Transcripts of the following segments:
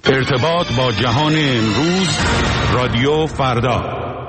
ارتباط با جهان امروز، رادیو فردا.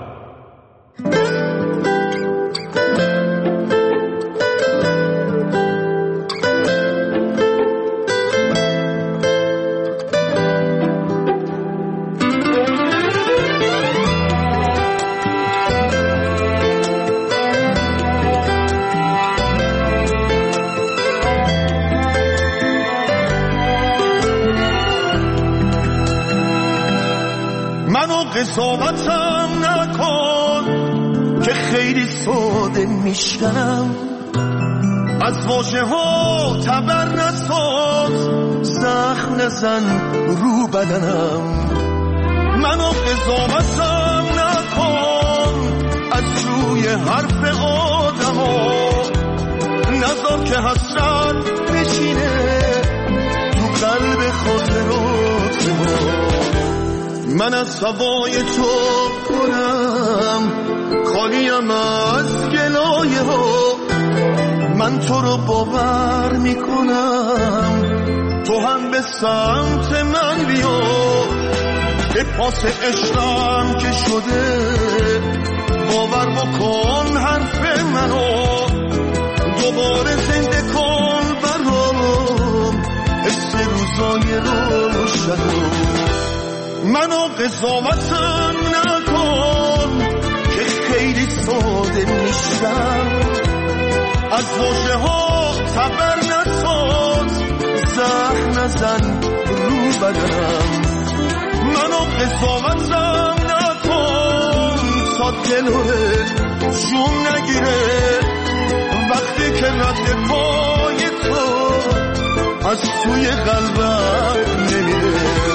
قضاوتم نکن که خیلی ساده میشکنم، از واژه ها تبر نساز، زخم نزن رو بدنم. منو قضاوتم نکن از روی حرف آدم ها، نذار که حسرت بشینه تو قلب خاطرات ما. من از هوای تو پرم، خالیم از گلایه ها، من تو رو باور میکنم، تو هم به سمت من بیا، به پاس عشقم که شده باور بکن حرف منو، دوباره زنده کن برام حس روزای روشنو. منو قضاوتم نکن که خیلی ساده میشم، از واژه ها تبر نساز، زخم نزن رو بدنم. منو قضاوتم نکن تا دلوه جون نگیره، وقتی که رد پای تو از توی قلبم نمیره.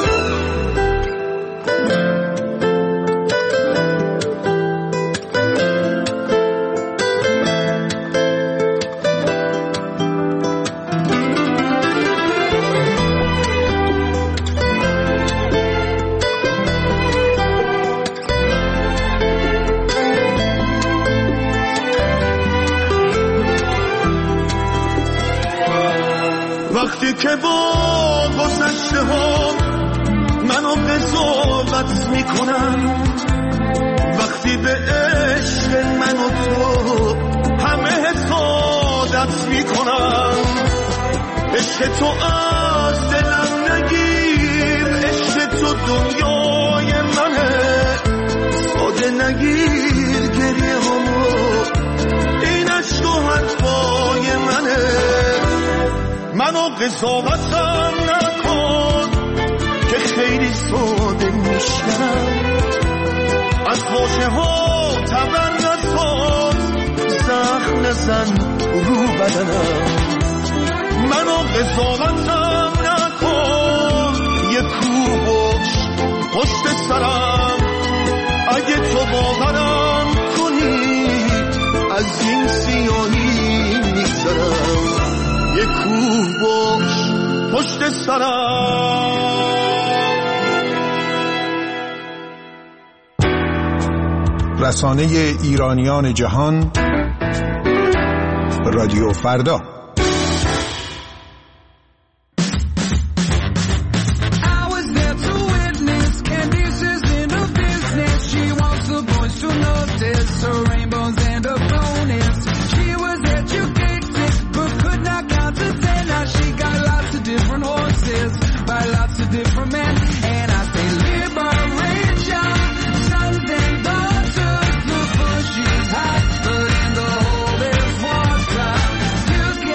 وقتی که با گذشته ها منو قضاوت میکنن، وقتی به عشق من و تو همه حسادت میکنن، عشق تو از دلم نگیر، عشق تو دنیای منه، ساده نگیر گریه همو، این عشق و حرفای منه. منو قضاوتم نکن که خیلی ساده میشم، از واژه ها تبر نساز، زخم نزن رو بدنم. منو قضاوتم نکن یه کوبش پشت سرم، اگه تو باورم کنی از این سیاهی میگذرم، یه کوه باش پشت سرم. رسانه ایرانیان جهان، رادیو فردا. Look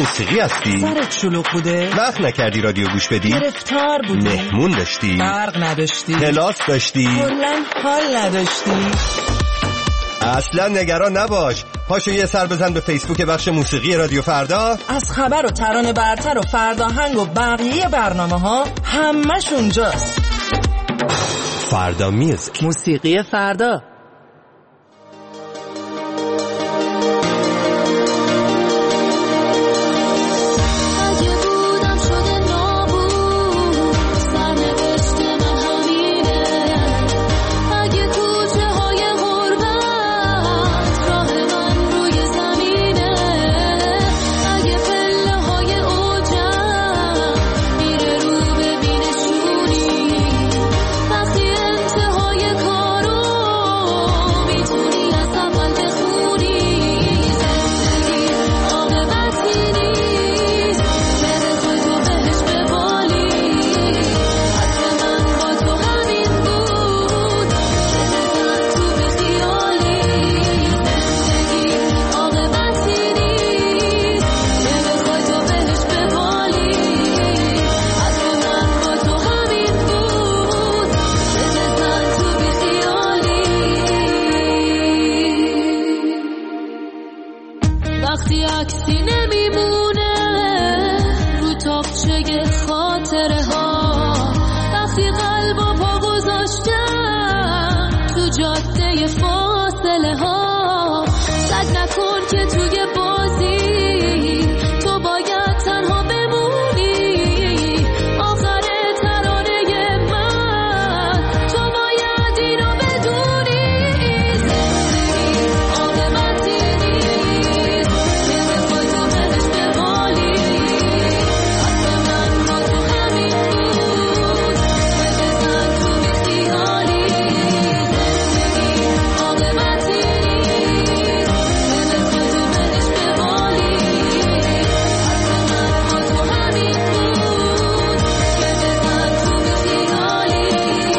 موسیقی هستی؟ سرت شلوغ بوده؟ وقت نکردی رادیو گوش بدی؟ گرفتار بودی؟ مهمون داشتی؟ برق نداشتی؟ کلاس داشتی؟ کلاً حال نداشتی؟ اصلا نگران نباش. پاشو یه سر بزن به فیسبوک بخش موسیقی رادیو فردا. از خبر و ترانه برتر و فرداهنگ و بقیه برنامه ها همش اونجاست. فردا میوزیک، موسیقی فردا. وقتی عکسی نمیمونه رو تاقچه خاطره ها، وقتی قلب و پا گذاشتم تو جاده فاصله ها، سگ نکن که توی بازی تو باید تنها بمونی، آخر ترانه من تو باید اینو بدونی، زندگی عاقبتی نیست که بخوای تو بهش بمالی، اصل من با تو همین بود که بزن تو بیخیالی، زندگی عاقبتی نیست که بخوای تو بهش بمالی، اصل من با تو همین بود که بزن تو بیخیالی.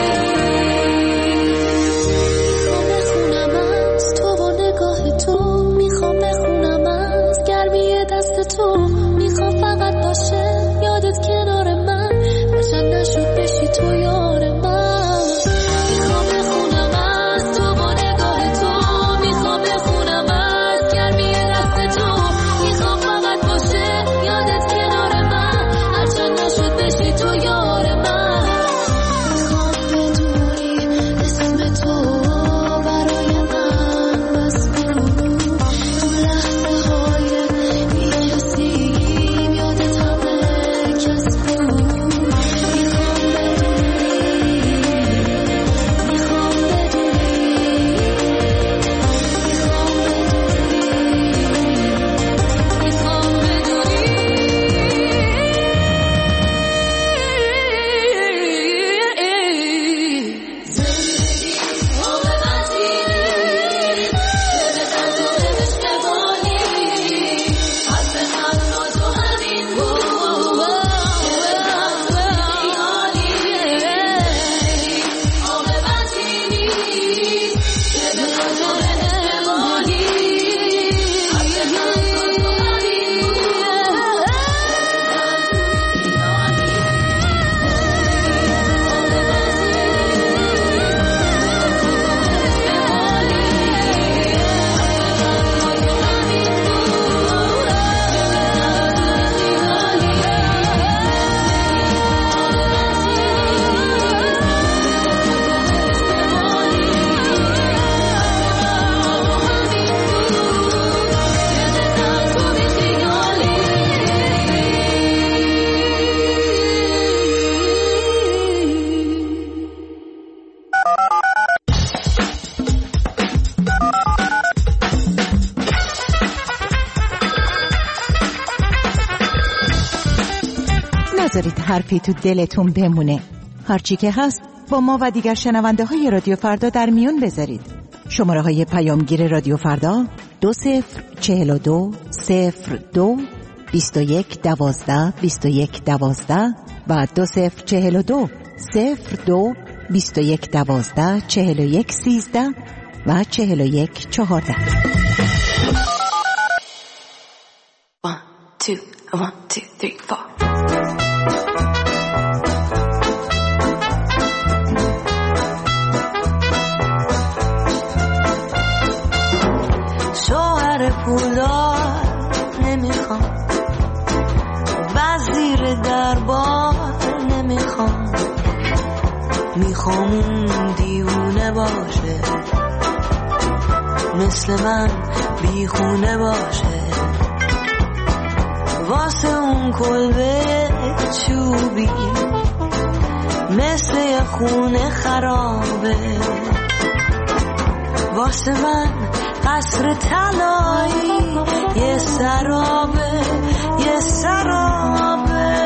میخوام بخونم از تو و نگاه تو، میخوام بخونم از گرمی دست تو، میخوام فقط باشه یادت کنار من، باشن نشد بشی تو یار من، میخوام بخونم از تو و نگاه تو، میخوام بخونم از گرمی دست تو، میخوام فقط باشه یادت کنار من، هرچند نشد بشی تو یار من، میخوام بدونی اسم تو برای من بس بود، تو لحظه های بی‌کسیم یادت همه کس بود، میخوام بدونی، میخوام بدونی، میخوام بدونی، زندگی عاقبتی نیست که بزن تو بهش بمالی، اصل من با تو همین بود که بزن تو بیخیالی، زندگی عاقبتی نیست که بزن تو بهش بمالی، اصل من با تو همین بود که نذارید حرفی تو دلتون بمونه. هرچی که هست با ما و دیگر شنونده های رادیو فردا در میون بذارید. شماره های پیامگیر رادیو فردا 2042 02 21 12 21 12 و 2042 02 21 12 41 13 و 41 14. 1 2 1, 2, 3, 4. شوهر پولدار نمیخوام، وزیر دربار نمیخوام، میخوام اون دیوونه باشه، مثل من بیخونه باشه، واسه اون کلبه چوبی مثل یه خونه خرابه، واسه من قصر طلایی یه سرابه، یه سرابه.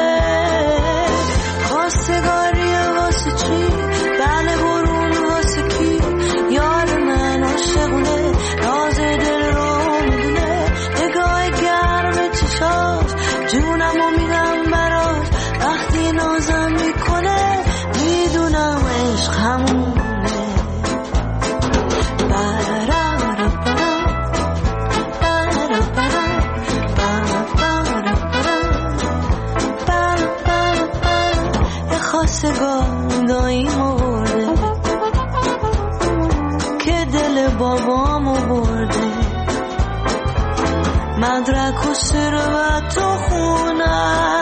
خواستگاریه واسه چی؟ بله برون واسه کی؟ یار من عاشقونه، راز دل رو میدونه، نگاه گرم چشاش جونمو میدم براش، وقتی نازم میکنه میدونم عشق همونه. خواستگاهی مرده که دل بابامو برده، مدرک و ثروت و خونه